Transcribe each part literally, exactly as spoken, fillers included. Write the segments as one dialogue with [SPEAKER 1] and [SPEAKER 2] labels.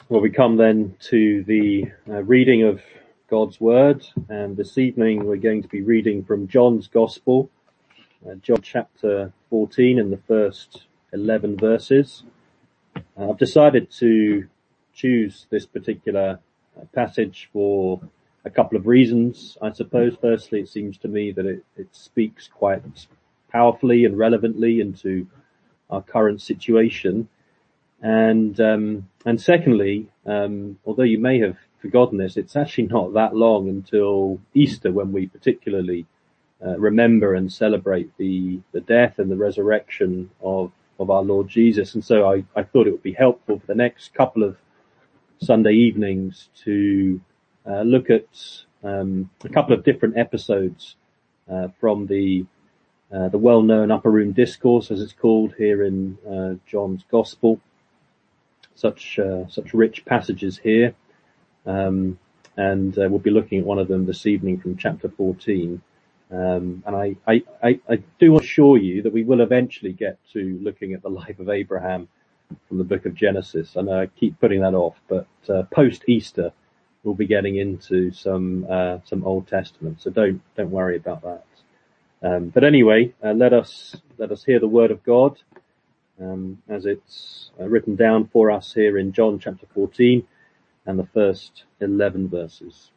[SPEAKER 1] Well, we come then to the uh, reading of God's Word, and this evening we're going to be reading from John's Gospel, uh, John chapter fourteen and the first eleven verses. Uh, I've decided to choose this particular uh, passage for a couple of reasons, I suppose. Firstly, it seems to me that it, it speaks quite powerfully and relevantly into our current situation. And um, and secondly, um, although you may have forgotten this, it's actually not that long until Easter when we particularly uh, remember and celebrate the, the death and the resurrection of, of our Lord Jesus. And so I, I thought it would be helpful for the next couple of Sunday evenings to uh, look at um, a couple of different episodes uh, from the uh, the well-known Upper Room Discourse, as it's called here in uh, John's Gospel. Such uh, such rich passages here, um, and uh, we'll be looking at one of them this evening from chapter fourteen. Um, and I, I, I, I do assure you that we will eventually get to looking at the life of Abraham from the book of Genesis. I know I keep putting that off, but uh, post Easter we'll be getting into some uh, some Old Testament. So don't don't worry about that. Um, but anyway, uh, let us let us hear the word of God. Um, as it's uh, written down for us here in John chapter fourteen and the first eleven verses.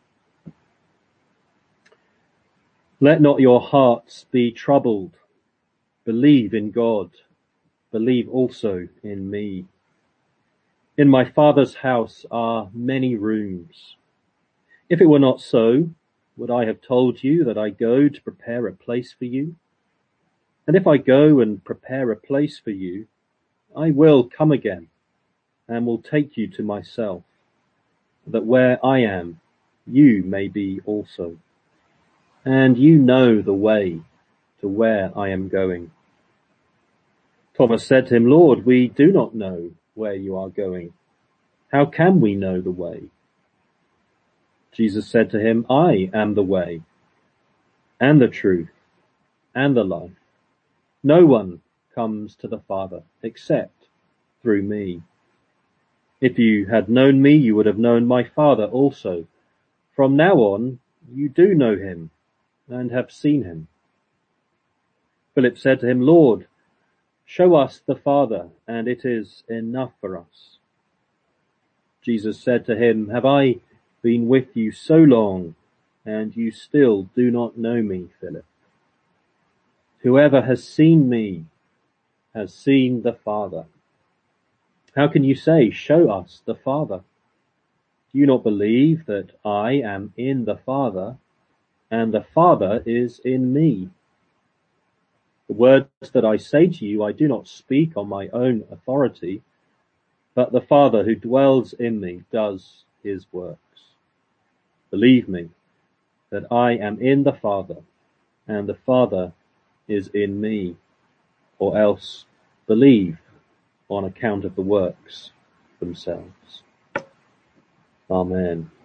[SPEAKER 1] Let not your hearts be troubled. Believe in God. Believe also in me. In my Father's house are many rooms. If it were not so, would I have told you that I go to prepare a place for you? And if I go and prepare a place for you, I will come again and will take you to myself, that where I am, you may be also. And you know the way to where I am going. Thomas said to him, Lord, we do not know where you are going. How can we know the way? Jesus said to him, I am the way and the truth and the life. No one comes to the Father except through me. If you had known me, you would have known my Father also. From now on, you do know him and have seen him. Philip said to him, Lord, show us the Father, and it is enough for us. Jesus said to him, have I been with you so long, and you still do not know me, Philip? Whoever has seen me has seen the Father. How can you say, show us the Father? Do you not believe that I am in the Father, and the Father is in me? The words that I say to you, I do not speak on my own authority, but the Father who dwells in me does his works. Believe me that I am in the Father, and the Father is in me, or else believe on account of the works themselves. Amen.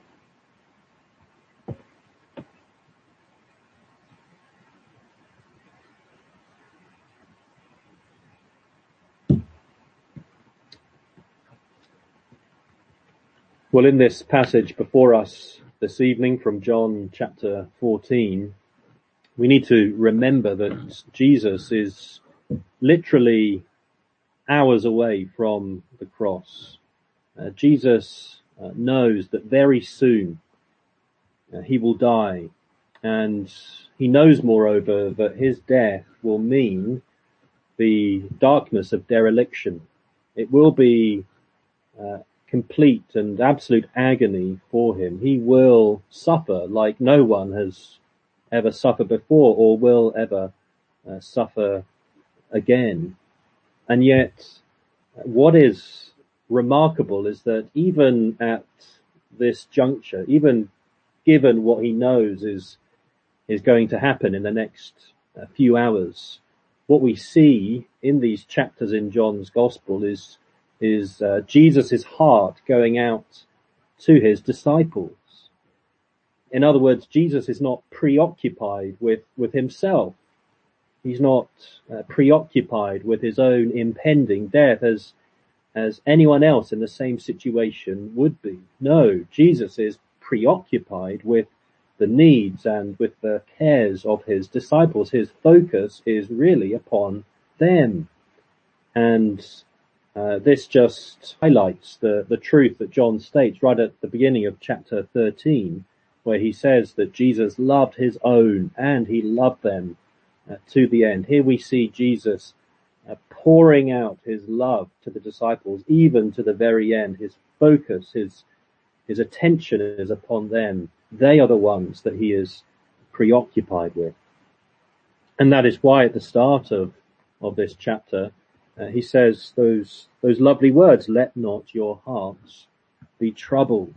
[SPEAKER 1] Well, in this passage before us this evening from John chapter fourteen, we need to remember that Jesus is literally hours away from the cross. Uh, Jesus uh, knows that very soon uh, he will die, and he knows moreover that his death will mean the darkness of dereliction. It will be uh, complete and absolute agony for him. He will suffer like no one has ever suffered before or will ever uh, suffer again. And yet, what is remarkable is that even at this juncture, even given what he knows is is going to happen in the next uh, few hours, what we see in these chapters in John's Gospel is is uh, Jesus' heart going out to his disciples. In other words, Jesus is not preoccupied with, with himself. He's not uh, preoccupied with his own impending death, as as anyone else in the same situation would be. No, Jesus is preoccupied with the needs and with the cares of his disciples. His focus is really upon them. And uh, this just highlights the, the truth that John states right at the beginning of chapter thirteen, where he says that Jesus loved his own and he loved them uh, to the end. Here we see Jesus uh, pouring out his love to the disciples, even to the very end. His focus, his his attention is upon them. They are the ones that he is preoccupied with. And that is why at the start of, of this chapter, uh, he says those, those lovely words, let not your hearts be troubled.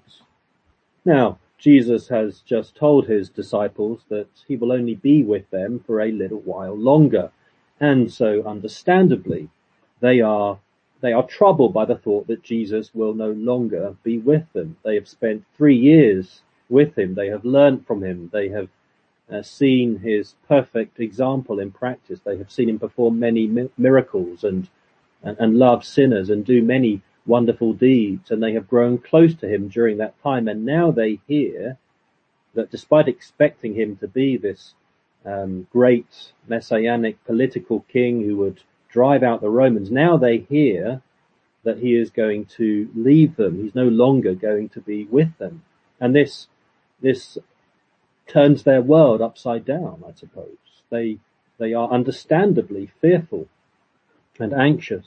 [SPEAKER 1] Now, Jesus has just told his disciples that he will only be with them for a little while longer. And so understandably, they are They are troubled by the thought that Jesus will no longer be with them. They have spent three years with him. They have learned from him. They have uh, seen his perfect example in practice. They have seen him perform many mi- miracles and, and, and love sinners and do many wonderful deeds. And they have grown close to him during that time. And now they hear that despite expecting him to be this um, great messianic political king who would drive out the Romans, now they hear that he is going to leave them. He's no longer going to be with them. And this, this turns their world upside down, I suppose. They, they are understandably fearful and anxious.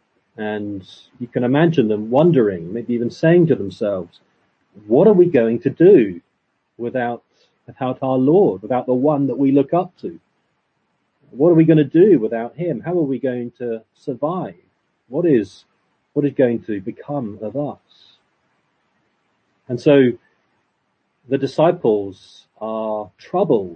[SPEAKER 1] And you can imagine them wondering, maybe even saying to themselves, what are we going to do without, without our Lord, without the one that we look up to? What are we going to do without him? How are we going to survive? What is, what is going to become of us? And so the disciples are troubled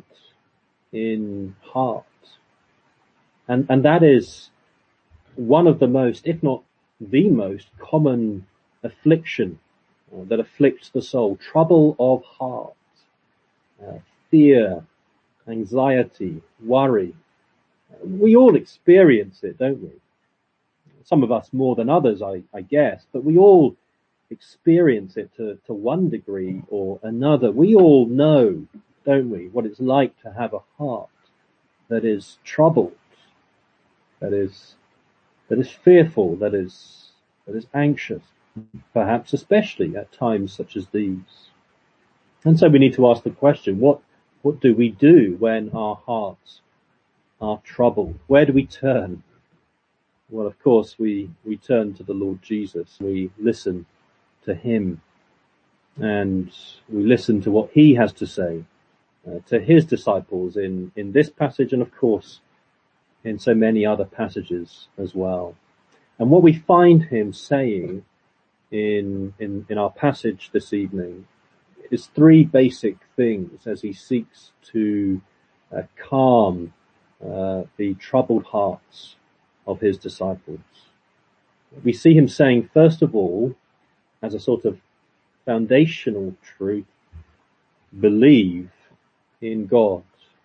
[SPEAKER 1] in heart. And, and that is one of the most, if not the most common affliction uh, that afflicts the soul. Trouble of heart, uh, fear, anxiety, worry. We all experience it, don't we? Some of us more than others, I, I guess, but we all experience it to, to one degree or another. We all know, don't we, what it's like to have a heart that is troubled, that is, that is fearful, that is, that is anxious, perhaps especially at times such as these. And so we need to ask the question, what, what do we do when our hearts are troubled? Where do we turn? Well, of course, we, we turn to the Lord Jesus. We listen to him and we listen to what he has to say uh, to his disciples in, in this passage and, of course, in so many other passages as well. And what we find him saying in, in, in our passage this evening is three basic things as he seeks to uh, calm Uh, the troubled hearts of his disciples. We see him saying, first of all, as a sort of foundational truth, believe in God.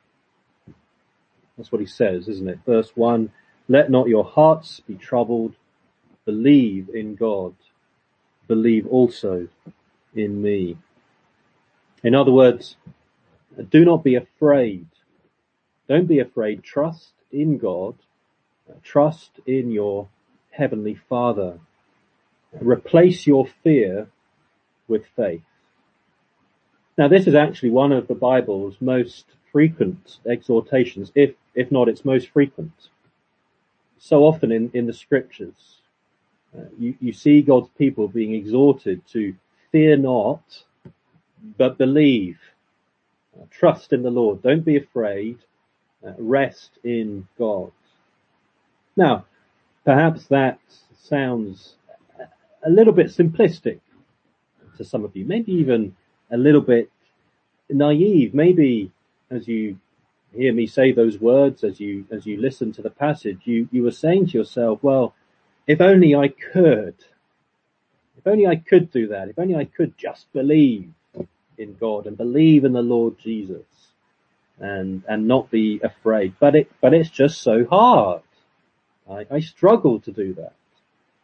[SPEAKER 1] That's what he says, isn't it? Verse one, let not your hearts be troubled, believe in God, believe also in me. In other words, do not be afraid. Don't be afraid. Trust in God. Trust in your heavenly Father. Replace your fear with faith. Now, this is actually one of the Bible's most frequent exhortations, if, if not its most frequent. So often in, in the scriptures, uh, you, you see God's people being exhorted to fear not, but believe. Uh, trust in the Lord. Don't be afraid. Uh, rest in God. Now, perhaps that sounds a little bit simplistic to some of you, maybe even a little bit naive. Maybe as you hear me say those words, as you as you listen to the passage, you, you were saying to yourself, well, if only I could, if only I could do that, if only I could just believe in God and believe in the Lord Jesus. And, and not be afraid. But it, but it's just so hard. I, I struggle to do that.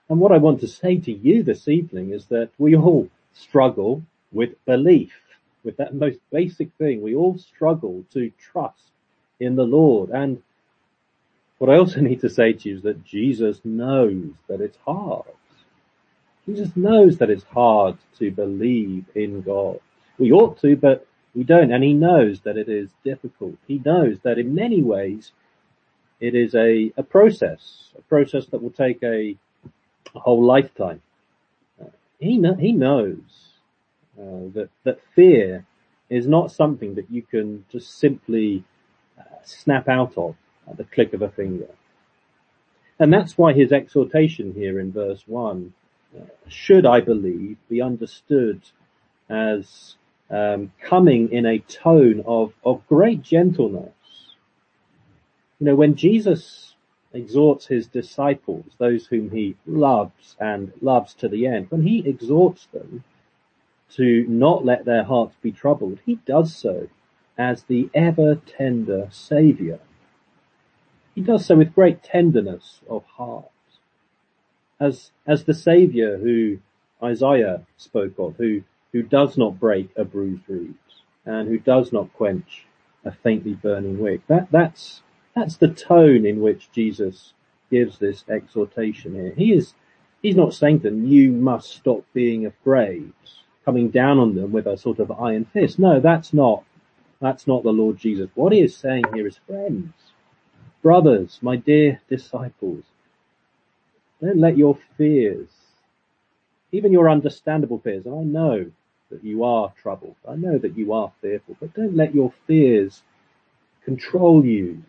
[SPEAKER 1] And what I want to say to you this evening is that we all struggle with belief, with that most basic thing. We all struggle to trust in the Lord. And what I also need to say to you is that Jesus knows that it's hard. Jesus knows that it's hard to believe in God. We ought to, but we don't. And he knows that it is difficult. He knows that in many ways it is a, a process, a process that will take a, a whole lifetime. Uh, he, kn- he knows uh, that, that fear is not something that you can just simply uh, snap out of at the click of a finger. And that's why his exhortation here in verse one uh, should, I believe, be understood as um, coming in a tone of, of great gentleness. You know, when Jesus exhorts his disciples, those whom he loves and loves to the end, when he exhorts them to not let their hearts be troubled, he does so as the ever tender Saviour. He does so with great tenderness of heart. As, as the Saviour who Isaiah spoke of, who, who does not break a bruised reed and who does not quench a faintly burning wick. That, that's, that's the tone in which Jesus gives this exhortation here. He is, he's not saying to them, you must stop being afraid, coming down on them with a sort of iron fist. No, that's not, that's not the Lord Jesus. What he is saying here is, friends, brothers, my dear disciples, don't let your fears, even your understandable fears, and I know that you are troubled, I know that you are fearful, but don't let your fears control you.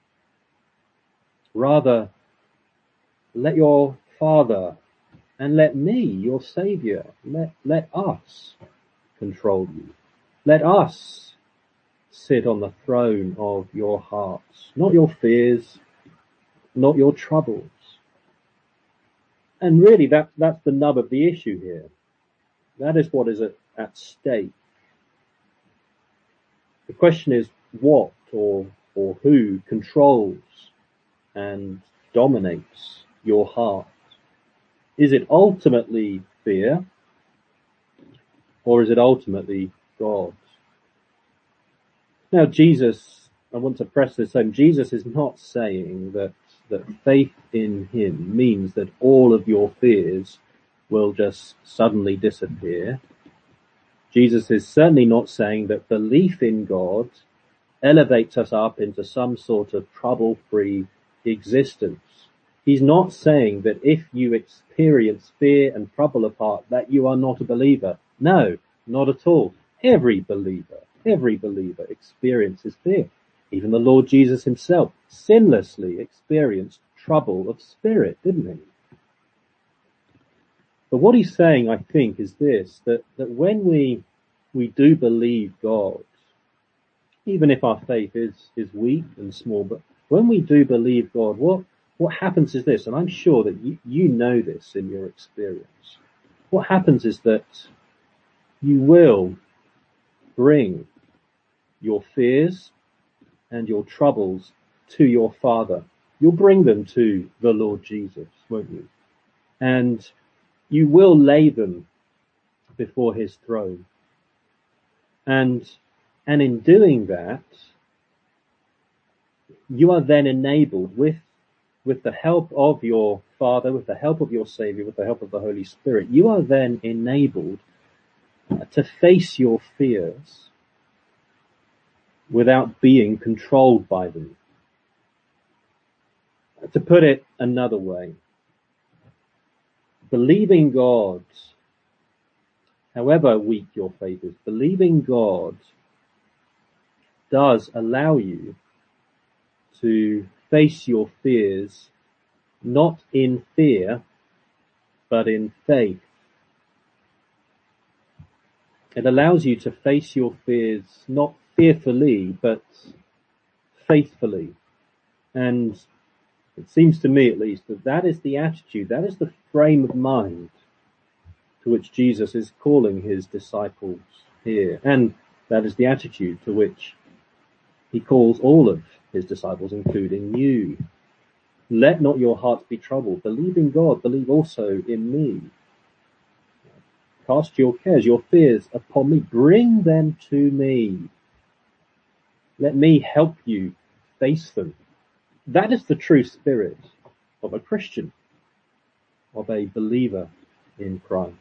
[SPEAKER 1] Rather, let your Father and let me, your Saviour, let, let us control you. Let us sit on the throne of your hearts, not your fears, not your troubles. And really, that, that's the nub of the issue here. That is what is at, at stake. The question is what or, or who controls and dominates your heart? Is it ultimately fear, or is it ultimately God? Now, Jesus, I want to press this home, Jesus is not saying that that faith in him means that all of your fears will just suddenly disappear. Jesus is certainly not saying that belief in God elevates us up into some sort of trouble-free existence. He's not saying that if you experience fear and trouble apart, that you are not a believer. No, not at all. Every believer, every believer experiences fear. Even the Lord Jesus himself sinlessly experienced trouble of spirit, didn't he? But what he's saying, I think, is this, that, that when we, we do believe God, even if our faith is, is weak and small, but when we do believe God, what, what happens is this, and I'm sure that you, you know this in your experience. What happens is that you will bring your fears and your troubles to your Father. You'll bring them to the Lord Jesus, won't you? And you will lay them before his throne. And, and in doing that, you are then enabled with, with the help of your Father, with the help of your Savior, with the help of the Holy Spirit, you are then enabled uh, to face your fears without being controlled by them. To put it another way, believing God, however weak your faith is, believing God does allow you to face your fears not in fear, but in faith. It allows you to face your fears not fearfully, but faithfully. And it seems to me, at least, that that is the attitude, that is the frame of mind to which Jesus is calling his disciples here. And that is the attitude to which he calls all of his disciples, including you. Let not your hearts be troubled. Believe in God. Believe also in me. Cast your cares, your fears upon me. Bring them to me. Let me help you face them. That is the true spirit of a Christian, of a believer in Christ.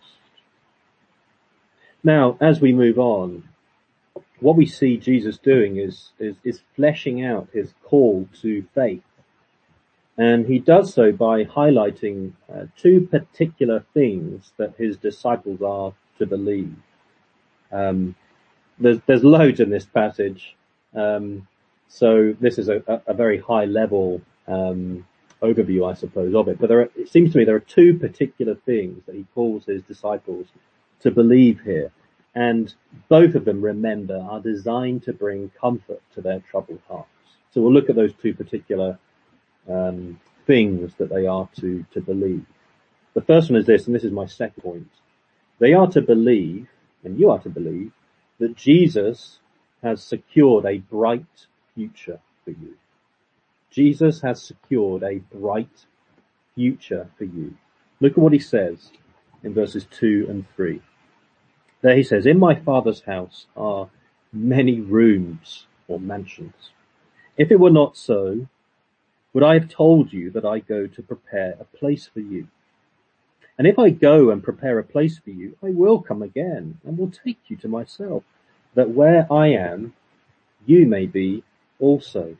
[SPEAKER 1] Now, as we move on, what we see Jesus doing is, is, is fleshing out his call to faith. And he does so by highlighting uh, two particular things that his disciples are to believe. Um, there's, there's loads in this passage. Um, so this is a, a, a very high level, um, overview, I suppose, of it. But there are, it seems to me there are two particular things that he calls his disciples to believe here. And both of them, remember, are designed to bring comfort to their troubled hearts. So we'll look at those two particular um, things that they are to, to believe. The first one is this, and this is my second point. They are to believe, and you are to believe, that Jesus has secured a bright future for you. Jesus has secured a bright future for you. Look at what he says in verses two and three. There he says, in my Father's house are many rooms or mansions. If it were not so, would I have told you that I go to prepare a place for you? And if I go and prepare a place for you, I will come again and will take you to myself, that where I am, you may be also.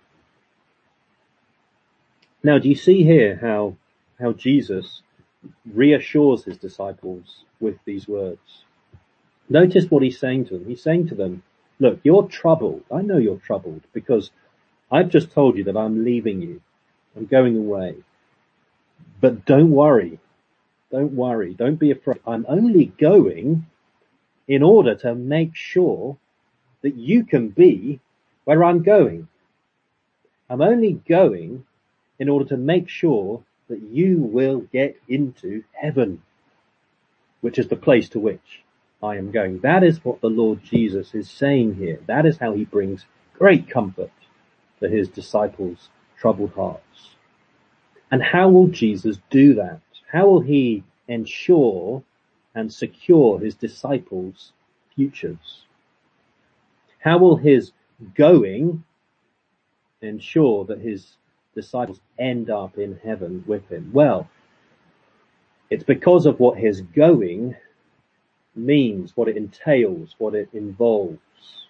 [SPEAKER 1] Now, do you see here how, how Jesus reassures his disciples with these words? Notice what he's saying to them. He's saying to them, look, you're troubled. I know you're troubled because I've just told you that I'm leaving you. I'm going away. But don't worry. Don't worry. Don't be afraid. I'm only going in order to make sure that you can be where I'm going. I'm only going in order to make sure that you will get into heaven, which is the place to which I am going. That is what the Lord Jesus is saying here. That is how he brings great comfort to his disciples' troubled hearts. And how will Jesus do that? How will he ensure and secure his disciples' futures? How will his going ensure that his disciples end up in heaven with him? Well, it's because of what his going means, what it entails, what it involves.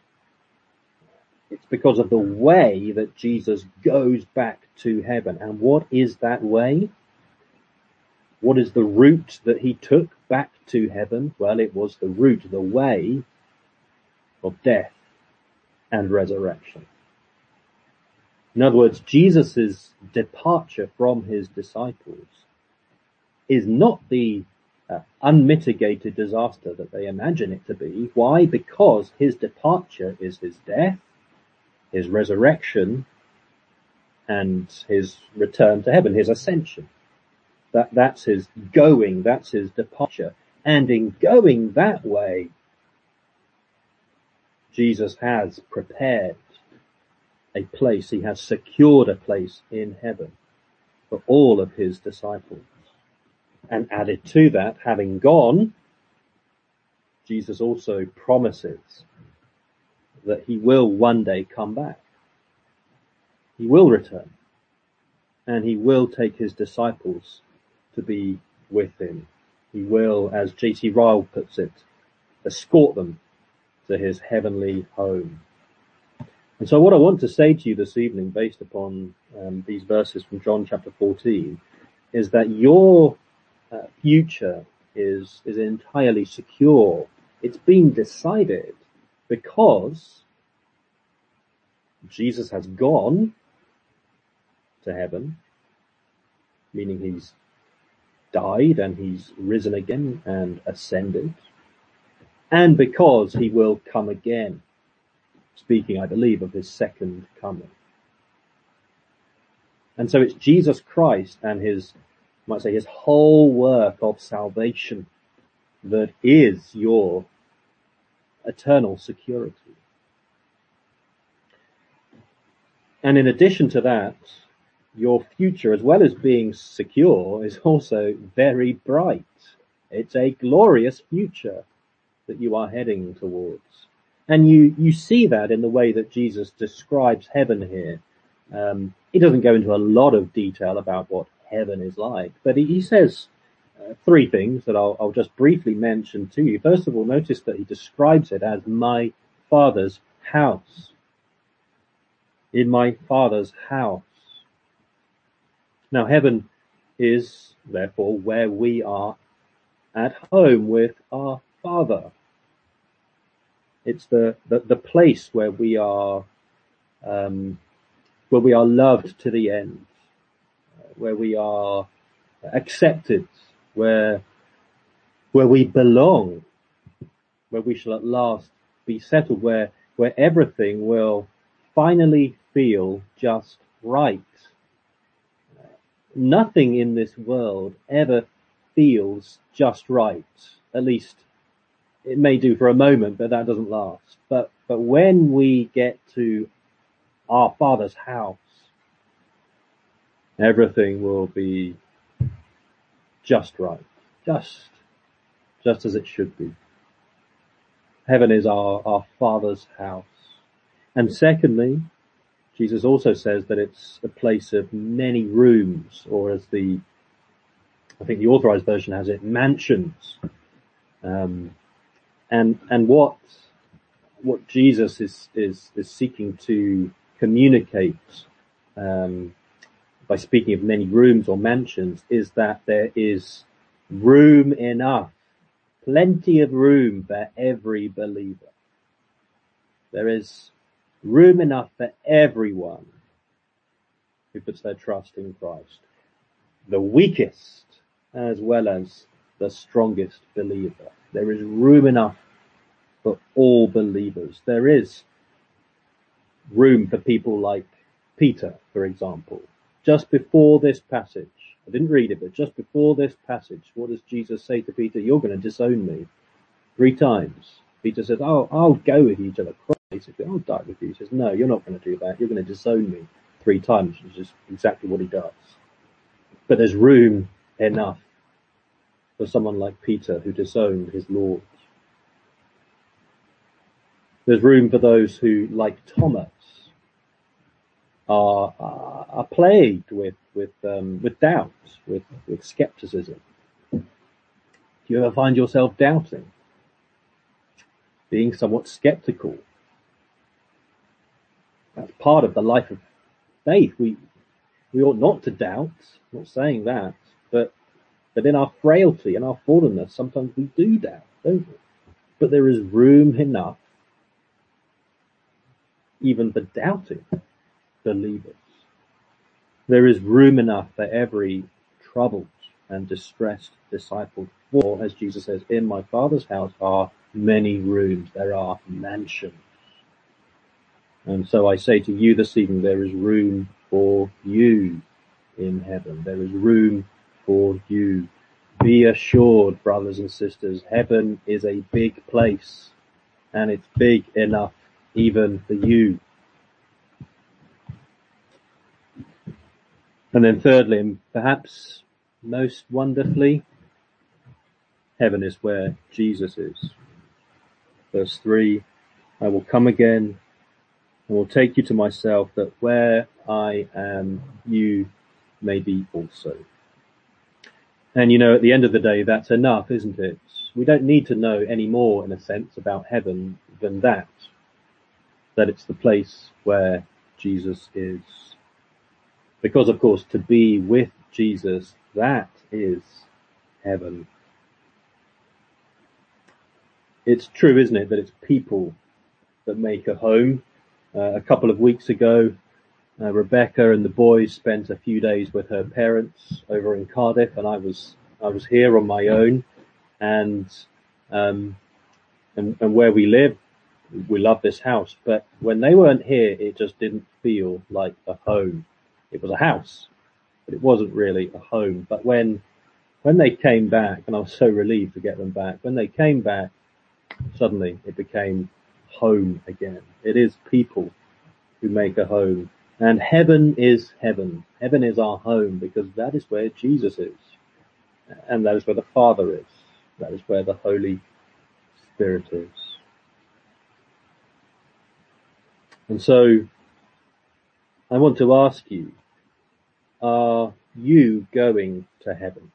[SPEAKER 1] It's because of the way that Jesus goes back to heaven. And what is that way? What is the route that he took back to heaven? Well, it was the route, the way of death and resurrection. In other words, Jesus' departure from his disciples is not the uh, unmitigated disaster that they imagine it to be. Why? Because his departure is his death, his resurrection, and his return to heaven, his ascension. That, that's his going, that's his departure. And in going that way, Jesus has prepared a place, he has secured a place in heaven for all of his disciples. And added to that, having gone, Jesus also promises that he will one day come back. He will return. And he will take his disciples to be with him. He will, as J C Ryle puts it, escort them to his heavenly home. And so what I want to say to you this evening, based upon um, these verses from John chapter fourteen, is that your uh, future is is entirely secure. It's been decided because Jesus has gone to heaven, meaning he's died and he's risen again and ascended, and because he will come again, speaking, I believe, of his second coming. And so it's Jesus Christ and his, I might say, his whole work of salvation that is your eternal security. And in addition to that, your future, as well as being secure, is also very bright. It's a glorious future that you are heading towards. And you, you see that in the way that Jesus describes heaven here. Um, he doesn't go into a lot of detail about what heaven is like, but he, he says uh, three things that I'll, I'll just briefly mention to you. First of all, notice that he describes it as my Father's house. In my Father's house. Now, heaven is, therefore, where we are at home with our Father. It's the, the, the place where we are, um, where we are loved to the end, where we are accepted, where, where we belong, where we shall at last be settled, where, where everything will finally feel just right. Nothing in this world ever feels just right. At least it may do for a moment, but that doesn't last. But, but when we get to our Father's house, everything will be just right. Just, just as it should be. Heaven is our, our Father's house. And secondly, Jesus also says that it's a place of many rooms, or as the, I think the Authorized Version has it, mansions. Um, and, and what, what Jesus is, is, is seeking to communicate, um, by speaking of many rooms or mansions, is that there is room enough, plenty of room for every believer. There is room enough for everyone who puts their trust in Christ. The weakest as well as the strongest believer. There is room enough for all believers. There is room for people like Peter, for example. Just before this passage, I didn't read it, but just before this passage, what does Jesus say to Peter? You're going to disown me three times. Peter says, oh, I'll go with you to the cross. Basically, I'll die with you. He says, no, you're not going to do that. You're going to disown me three times, which is exactly what he does. But there's room enough for someone like Peter who disowned his Lord. There's room for those who, like Thomas, are are, are plagued with with um, with doubt, with with skepticism. Do you ever find yourself doubting, being somewhat skeptical? That's part of the life of faith. We we ought not to doubt. I'm not saying that, but but in our frailty and our fallenness, sometimes we do doubt, don't we? But there is room enough, even for doubting believers. There is room enough for every troubled and distressed disciple. For, as Jesus says, in my Father's house are many rooms. There are mansions. And so I say to you this evening, there is room for you in heaven. There is room for you. Be assured, brothers and sisters, heaven is a big place, and it's big enough even for you. And then thirdly, and perhaps most wonderfully, heaven is where Jesus is. Verse three, I will come again and will take you to myself, that where I am, you may be also. And you know, at the end of the day, that's enough, isn't it? We don't need to know any more, in a sense, about heaven than that. That it's the place where Jesus is. Because, of course, to be with Jesus, that is heaven. It's true, isn't it, that it's people that make a home. Uh, a couple of weeks ago, uh, Rebecca and the boys spent a few days with her parents over in Cardiff, and I was I was here on my own. And um, and, and where we live, we love this house. But when they weren't here, it just didn't feel like a home. It was a house, but it wasn't really a home. But when, when they came back, and I was so relieved to get them back, when they came back, suddenly it became home again. It is people who make a home And heaven is heaven. Heaven is our home because that is where Jesus is. And that is where the Father is. That is where the Holy Spirit is. And so I want to ask you, are you going to heaven?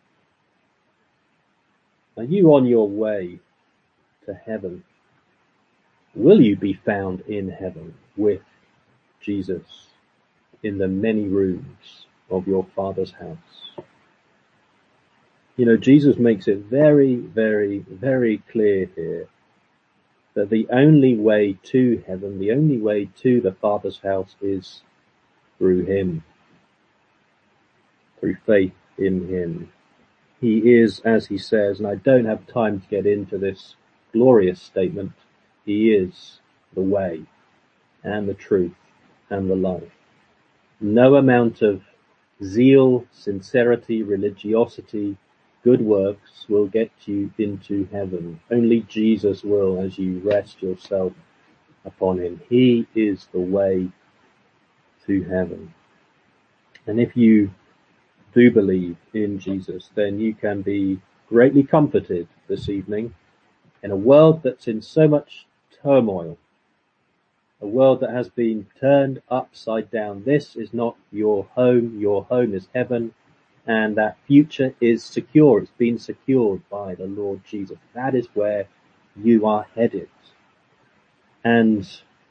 [SPEAKER 1] Are you on your way to heaven? Will you be found in heaven with Jesus in the many rooms of your Father's house? You know, Jesus makes it very, very, very clear here that the only way to heaven, the only way to the Father's house is through him, through faith in him. He is, as he says, and I don't have time to get into this glorious statement, he is the way and the truth and the life. No amount of zeal, sincerity, religiosity, good works will get you into heaven. Only Jesus will, as you rest yourself upon him. He is the way to heaven. And if you do believe in Jesus, then you can be greatly comforted this evening in a world that's in so much turmoil, a world that has been turned upside down. This is not your home. Your home is heaven, and that future is secure. It's been secured by the Lord Jesus. That is where you are headed. And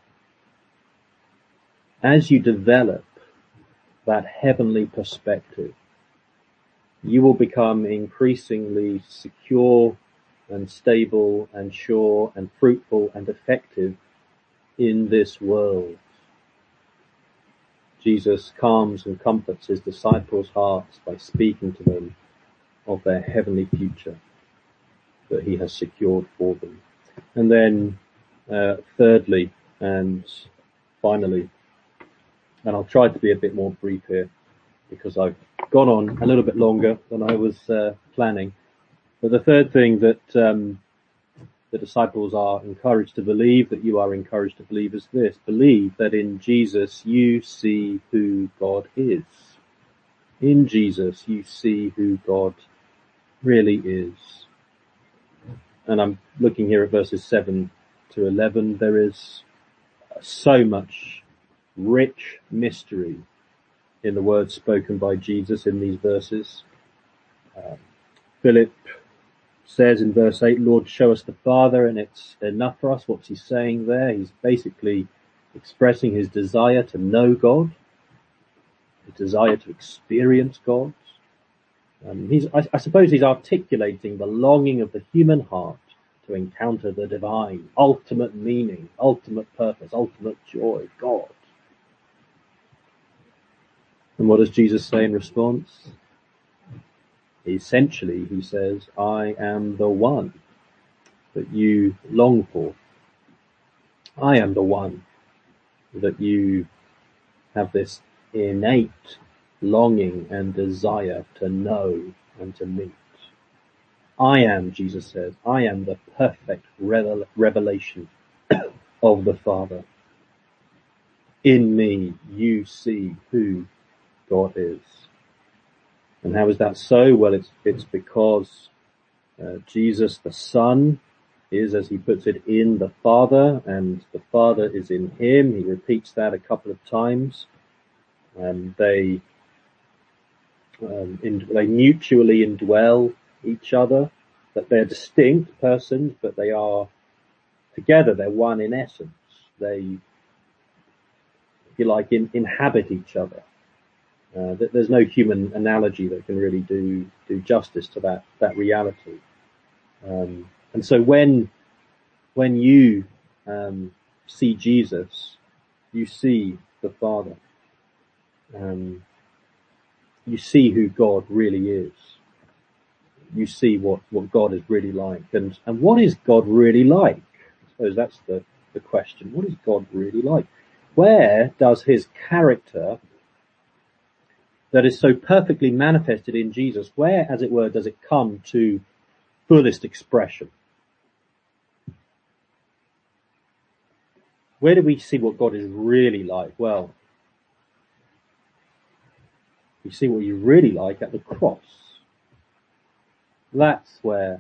[SPEAKER 1] as you develop that heavenly perspective, you will become increasingly secure and stable and sure and fruitful and effective in this world. Jesus calms and comforts his disciples' hearts by speaking to them of their heavenly future that he has secured for them. And then, uh, thirdly and finally, and I'll try to be a bit more brief here because I've gone on a little bit longer than I was uh, planning. But the third thing that um, the disciples are encouraged to believe, that you are encouraged to believe, is this: believe that in Jesus you see who God is. In Jesus you see who God really is. And I'm looking here at verses seven to eleven. There is so much rich mystery in the words spoken by Jesus in these verses. Um, Philip says in verse eight, Lord, show us the Father, and it's enough for us. What's he saying there? He's basically expressing his desire to know God, his desire to experience God. Um, he's, I, I suppose he's articulating the longing of the human heart to encounter the divine, ultimate meaning, ultimate purpose, ultimate joy, God. And what does Jesus say in response? Essentially, he says, I am the one that you long for. I am the one that you have this innate longing and desire to know and to meet. I am, Jesus says, I am the perfect revel- revelation of the Father. In me, you see who God is. And how is that so? Well, it's, it's because uh, Jesus, the Son, is, as he puts it, in the Father, and the Father is in him. He repeats that a couple of times. And they, um, in, they mutually indwell each other, that they're distinct persons, but they are together, they're one in essence. They, if you like, in, inhabit each other. Uh, there's no human analogy that can really do, do justice to that, that reality. Um, and so when, when you, um, see Jesus, you see the Father. Um, you see who God really is. You see what, what God is really like. And, and what is God really like? I suppose that's the, the question. What is God really like? Where does his character that is so perfectly manifested in Jesus, where, as it were, does it come to fullest expression? Where do we see what God is really like? Well, You see what you really like at the cross. That's where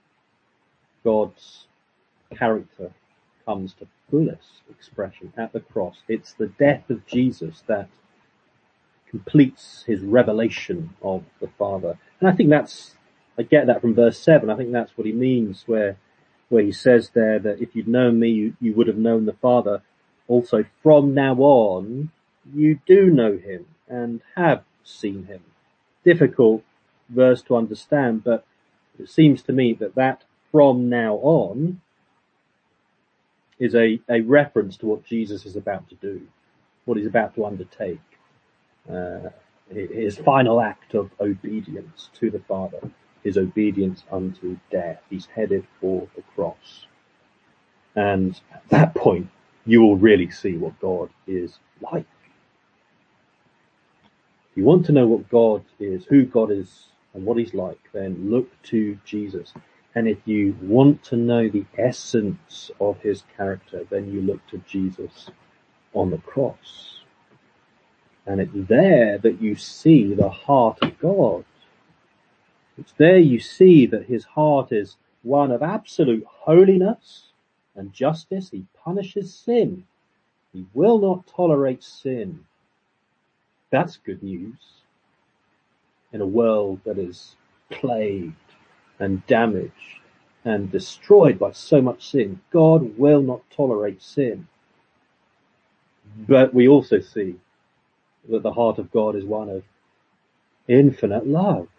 [SPEAKER 1] God's character comes to fullest expression, at the cross. It's the death of Jesus that completes his revelation of the Father. And I think that's, I get that from verse seven. I think that's what he means where, where he says there that if you'd known me, you, you would have known the Father. Also, from now on, you do know him and have seen him. Difficult verse to understand, but it seems to me that that from now on is a, a reference to what Jesus is about to do, what he's about to undertake. Uh, his final act of obedience to the Father, his obedience unto death. He's headed for the cross. And at that point, you will really see what God is like. If you want to know what God is, who God is, and what he's like, then look to Jesus. And if you want to know the essence of his character, then you look to Jesus on the cross. And it's there that you see the heart of God. It's there you see that his heart is one of absolute holiness and justice. He punishes sin. He will not tolerate sin. That's good news. In a world that is plagued and damaged and destroyed by so much sin, God will not tolerate sin. But we also see that the heart of God is one of infinite love.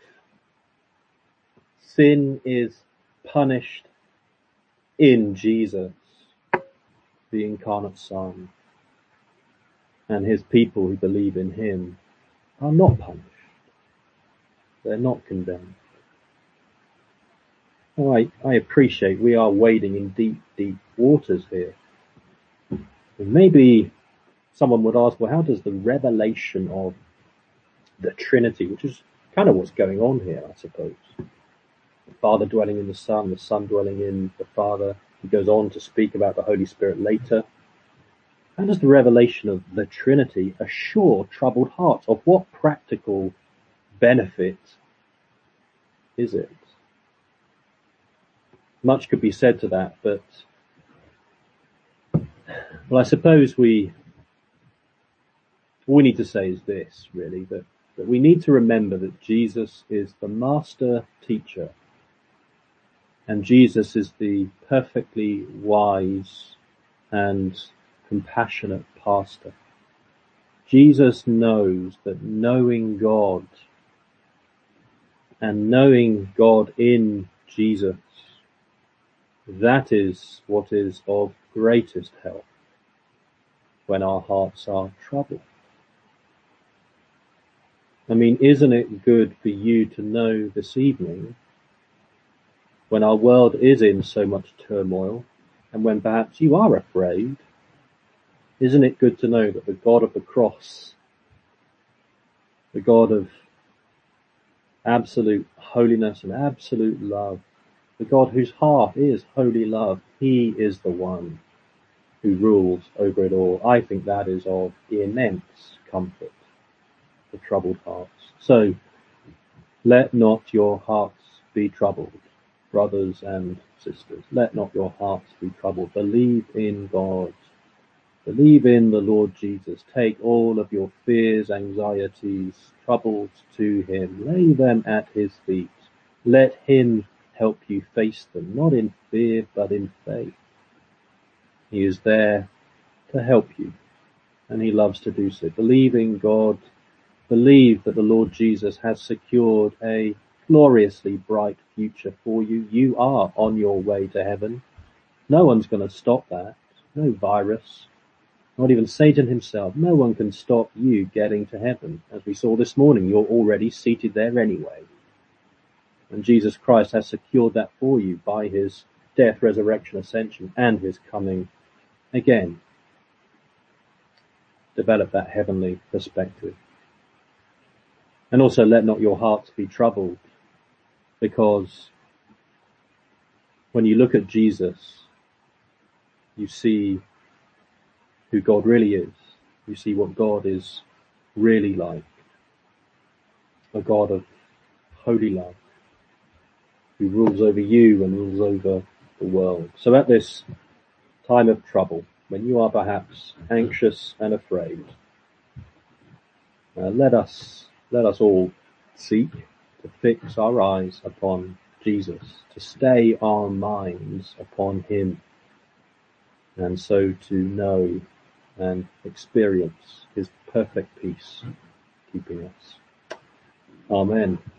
[SPEAKER 1] Sin is punished in Jesus, the incarnate Son, and his people who believe in him are not punished. They're not condemned. Oh, I, I appreciate we are wading in deep, deep waters here. And maybe someone would ask, well, how does the revelation of the Trinity, which is kind of what's going on here, I suppose, the Father dwelling in the Son, the Son dwelling in the Father, he goes on to speak about the Holy Spirit later. How does the revelation of the Trinity assure troubled hearts? Of what practical benefit is it? Much could be said to that, but well, I suppose we all we need to say is this, really, that, that we need to remember that Jesus is the master teacher, and Jesus is the perfectly wise and compassionate pastor. Jesus knows that knowing God and knowing God in Jesus, that is what is of greatest help when our hearts are troubled. I mean, isn't it good for you to know this evening, when our world is in so much turmoil, and when perhaps you are afraid, isn't it good to know that the God of the cross, the God of absolute holiness and absolute love, the God whose heart is holy love, he is the one who rules over it all. I think that is of immense comfort for troubled hearts. So, let not your hearts be troubled, brothers and sisters. Let not your hearts be troubled. Believe in God. Believe in the Lord Jesus. Take all of your fears, anxieties, troubles to him. Lay them at his feet. Let him help you face them, not in fear, but in faith. He is there to help you, and he loves to do so. Believe in God. Believe that the Lord Jesus has secured a gloriously bright future for you. You are on your way to heaven. No one's going to stop that. No virus, not even Satan himself. No one can stop you getting to heaven. As we saw this morning, you're already seated there anyway. And Jesus Christ has secured that for you by his death, resurrection, ascension, and his coming again. Develop that heavenly perspective. And also let not your hearts be troubled, because when you look at Jesus, you see who God really is. You see what God is really like. a God of holy love, who rules over you and rules over the world. So at this time of trouble, when you are perhaps anxious and afraid, uh, let us let us all seek to fix our eyes upon Jesus, to stay our minds upon him, and so to know and experience his perfect peace keeping us. Amen.